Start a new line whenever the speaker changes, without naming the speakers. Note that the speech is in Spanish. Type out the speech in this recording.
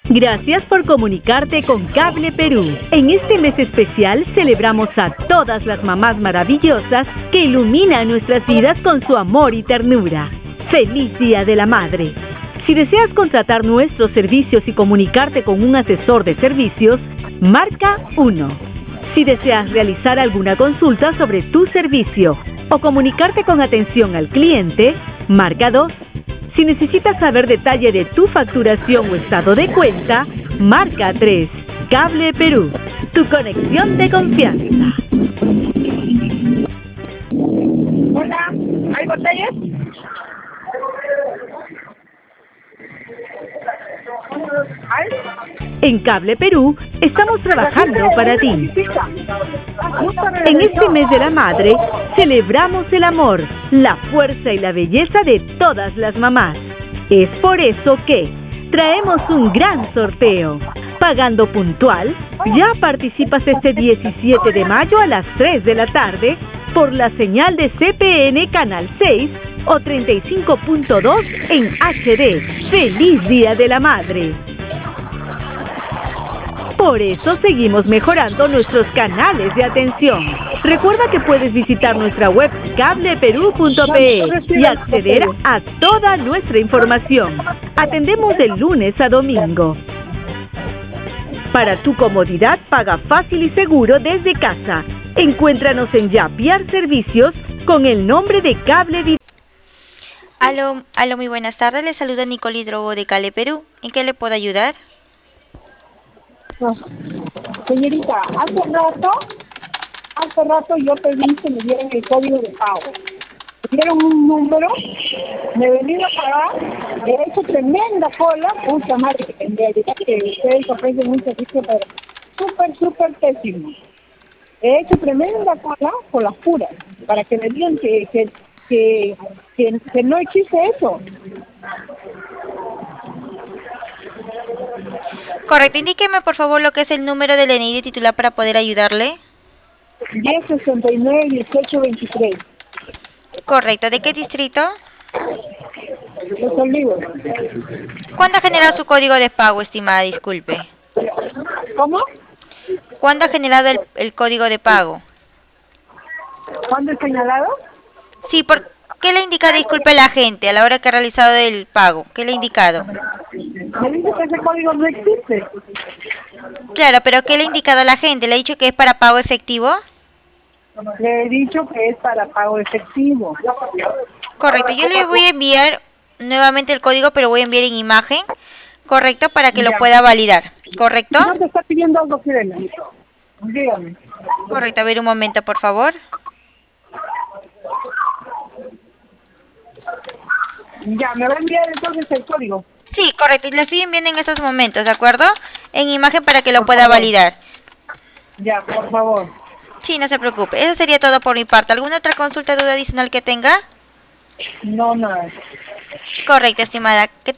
Gracias por comunicarte con Cable Perú. En este mes especial celebramos a todas las mamás maravillosas que iluminan nuestras vidas con su amor y ternura. ¡Feliz Día de la Madre! Si deseas contratar nuestros servicios y comunicarte con un asesor de servicios, marca 1. Si deseas realizar alguna consulta sobre tu servicio o comunicarte con atención al cliente, marca 2. Si necesitas saber detalle de tu facturación o estado de cuenta, marca 3. Cable Perú, tu conexión de confianza.
Hola, ¿hay botellas? ¿Hay?
En Cable Perú estamos trabajando para ti. En este mes de la madre, celebramos el amor, la fuerza y la belleza de todas las mamás. Es por eso que traemos un gran sorteo. Pagando puntual, ya participas este 17 de mayo a las 3 de la tarde por la señal de CPN Canal 6 o 35.2 en HD. ¡Feliz Día de la Madre! Por eso seguimos mejorando nuestros canales de atención. Recuerda que puedes visitar nuestra web cableperú.pe y acceder a toda nuestra información. Atendemos de lunes a domingo. Para tu comodidad, paga fácil y seguro desde casa. Encuéntranos en Yapiar Servicios con el nombre de Cable Video.
Aló, muy buenas tardes. Le saluda Nicole Hidrogo de Cable Perú. ¿En qué le puedo ayudar?
Señorita, hace rato yo pedí que me dieran el código de pago. Me dieron un número, me he venido a pagar, he hecho tremenda cola, puta madre, en realidad que ustedes ofrecen un servicio pero súper pésimo. He hecho tremenda cola por las puras, para que me digan que no existe eso.
Correcto, indíqueme por favor lo que es el número del DNI de titular para poder ayudarle.
1069-1823.
Correcto, ¿de qué distrito?
Los Olivos.
¿Cuándo ha generado su código de pago, estimada? Disculpe.
¿Cómo?
¿Cuándo ha generado el código de pago?
¿Cuándo he señalado?
Sí, ¿por qué le indica, disculpe, la gente a la hora que ha realizado el pago? ¿Qué le ha indicado?
Me dice que ese código no existe.
Claro, pero ¿qué le ha indicado a la gente? ¿Le ha dicho que es para pago efectivo?
Le he dicho que es para pago efectivo.
Correcto, yo le voy a enviar nuevamente el código, pero voy a enviar en imagen, correcto, para que lo pueda validar, ¿correcto?
¿No te está pidiendo algo, Sirena? Dígame.
Correcto, a ver un momento, por favor.
Ya, me va a enviar entonces el código.
Sí, correcto, y lo estoy enviando en estos momentos, ¿de acuerdo? En imagen para que lo pueda validar.
Ya, por favor.
Sí, no se preocupe. Eso sería todo por mi parte. ¿Alguna otra consulta, duda adicional que tenga?
No, nada.
Correcto, estimada.